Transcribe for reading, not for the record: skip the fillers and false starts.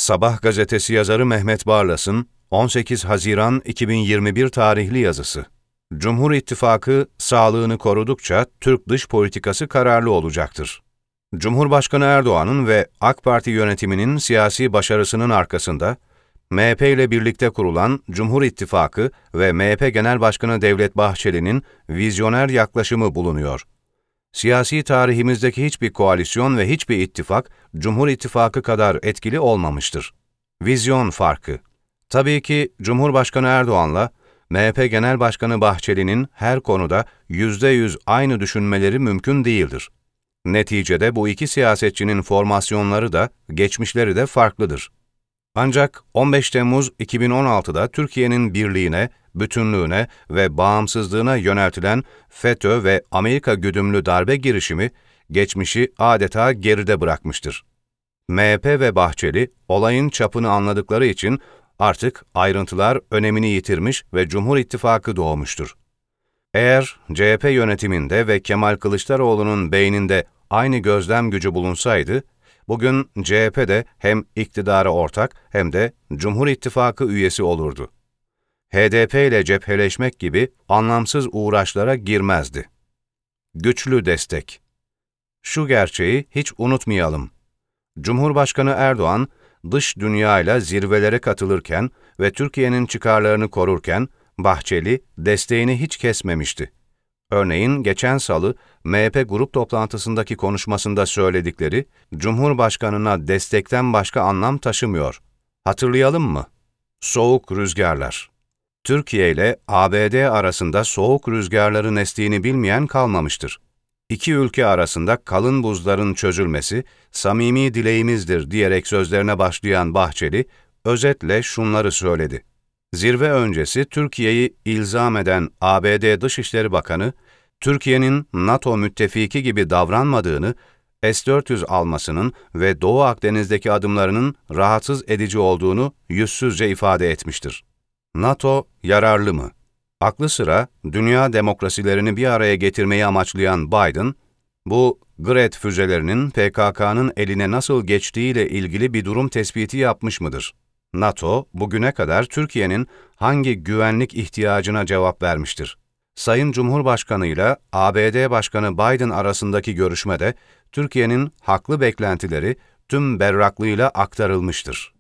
Sabah gazetesi yazarı Mehmet Barlas'ın 18 Haziran 2021 tarihli yazısı. Cumhur İttifakı sağlığını korudukça Türk dış politikası kararlı olacaktır. Cumhurbaşkanı Erdoğan'ın ve AK Parti yönetiminin siyasi başarısının arkasında MHP ile birlikte kurulan Cumhur İttifakı ve MHP Genel Başkanı Devlet Bahçeli'nin vizyoner yaklaşımı bulunuyor. Siyasi tarihimizdeki hiçbir koalisyon ve hiçbir ittifak, Cumhur İttifakı kadar etkili olmamıştır. Vizyon farkı. Tabii ki Cumhurbaşkanı Erdoğan'la MHP Genel Başkanı Bahçeli'nin her konuda %100 aynı düşünmeleri mümkün değildir. Neticede bu iki siyasetçinin formasyonları da, geçmişleri de farklıdır. Ancak 15 Temmuz 2016'da Türkiye'nin birliğine, bütünlüğüne ve bağımsızlığına yöneltilen FETÖ ve Amerika güdümlü darbe girişimi, geçmişi adeta geride bırakmıştır. MHP ve Bahçeli, olayın çapını anladıkları için artık ayrıntılar önemini yitirmiş ve Cumhur İttifakı doğmuştur. Eğer CHP yönetiminde ve Kemal Kılıçdaroğlu'nun beyninde aynı gözlem gücü bulunsaydı, bugün CHP de hem iktidara ortak hem de Cumhur İttifakı üyesi olurdu. HDP ile cepheleşmek gibi anlamsız uğraşlara girmezdi. Güçlü destek. Şu gerçeği hiç unutmayalım. Cumhurbaşkanı Erdoğan, dış dünyayla zirvelere katılırken ve Türkiye'nin çıkarlarını korurken, Bahçeli desteğini hiç kesmemişti. Örneğin geçen salı MHP grup toplantısındaki konuşmasında söyledikleri, Cumhurbaşkanına destekten başka anlam taşımıyor. Hatırlayalım mı? Soğuk rüzgarlar. Türkiye ile ABD arasında soğuk rüzgarların estiğini bilmeyen kalmamıştır. İki ülke arasında kalın buzların çözülmesi, samimi dileğimizdir diyerek sözlerine başlayan Bahçeli, özetle şunları söyledi. Zirve öncesi Türkiye'yi ilzam eden ABD Dışişleri Bakanı, Türkiye'nin NATO müttefiki gibi davranmadığını, S-400 almasının ve Doğu Akdeniz'deki adımlarının rahatsız edici olduğunu yüzsüzce ifade etmiştir. NATO yararlı mı? Aklı sıra dünya demokrasilerini bir araya getirmeyi amaçlayan Biden, bu Gred füzelerinin PKK'nın eline nasıl geçtiğiyle ilgili bir durum tespiti yapmış mıdır? NATO, bugüne kadar Türkiye'nin hangi güvenlik ihtiyacına cevap vermiştir? Sayın Cumhurbaşkanı ile ABD Başkanı Biden arasındaki görüşmede Türkiye'nin haklı beklentileri tüm berraklığıyla aktarılmıştır.